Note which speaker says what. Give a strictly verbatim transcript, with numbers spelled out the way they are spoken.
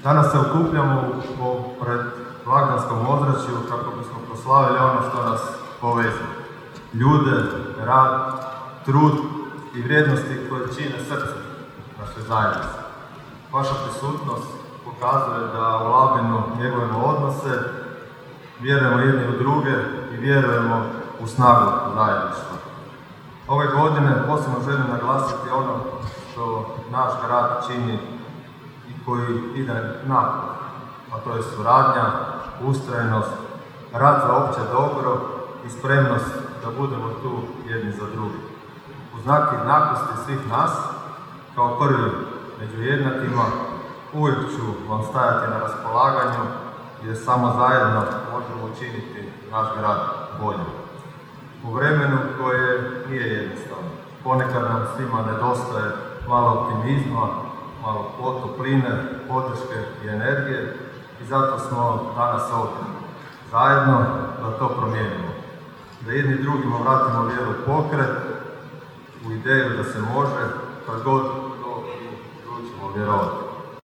Speaker 1: Danas se okupljamo u pred blagdanskom ozračju kako bismo proslavili ono što nas povezuje. Ljude, rad, trud i vrijednosti koje čine srce naše zajednice. Vaša prisutnost pokazuje da u Labinu njegujemo odnose, vjerujemo jedni u druge i vjerujemo u snagu zajedništva. Ove godine posebno želim naglasiti ono što naš grad čini i koji ide naprijed, a to je suradnja, ustrajnost, rad za opće dobro i spremnost da budemo tu jedni za drugi. U znak jednakosti svih nas, kao prvi među jednakima, uvijek ću vam stajati na raspolaganju jer samo zajedno možemo učiniti naš grad boljim. U vremenu koje nije jednostavno. Ponekad nam svima nedostaje malo optimizma, malo topline, podrške i energije i zato smo danas ovdje. Zajedno da to promijenimo. Da jedni drugima vratimo vjeru u pokret, u ideju da se može, kad god to i odlučimo vjerovati.